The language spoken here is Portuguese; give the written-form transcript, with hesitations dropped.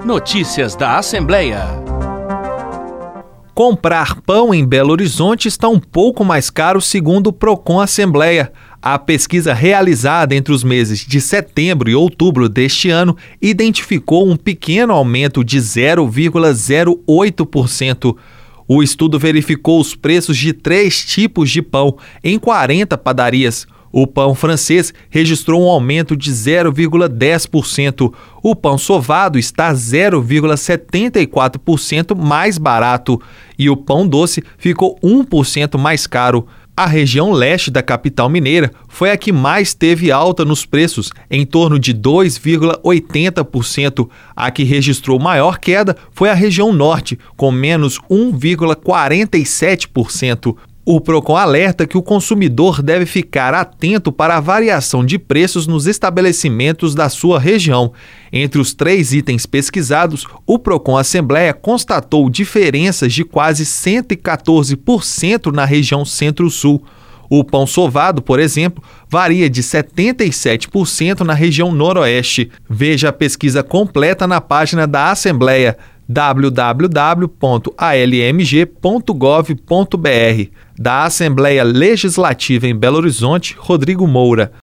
Notícias da Assembleia. Comprar pão em Belo Horizonte está um pouco mais caro, segundo o Procon Assembleia. A pesquisa realizada entre os meses de setembro e outubro deste ano identificou um pequeno aumento de 0,08%. O estudo verificou os preços de 3 tipos de pão em 40 padarias. O pão francês registrou um aumento de 0,10%. O pão sovado está 0,74% mais barato e o pão doce ficou 1% mais caro. A região leste da capital mineira foi a que mais teve alta nos preços, em torno de 2,80%. A que registrou maior queda foi a região norte, com menos 1,47%. O Procon alerta que o consumidor deve ficar atento para a variação de preços nos estabelecimentos da sua região. Entre os 3 itens pesquisados, o Procon Assembleia constatou diferenças de quase 114% na região Centro-Sul. O pão sovado, por exemplo, varia de 77% na região Noroeste. Veja a pesquisa completa na página da Assembleia www.almg.gov.br. Da Assembleia Legislativa em Belo Horizonte, Rodrigo Moura.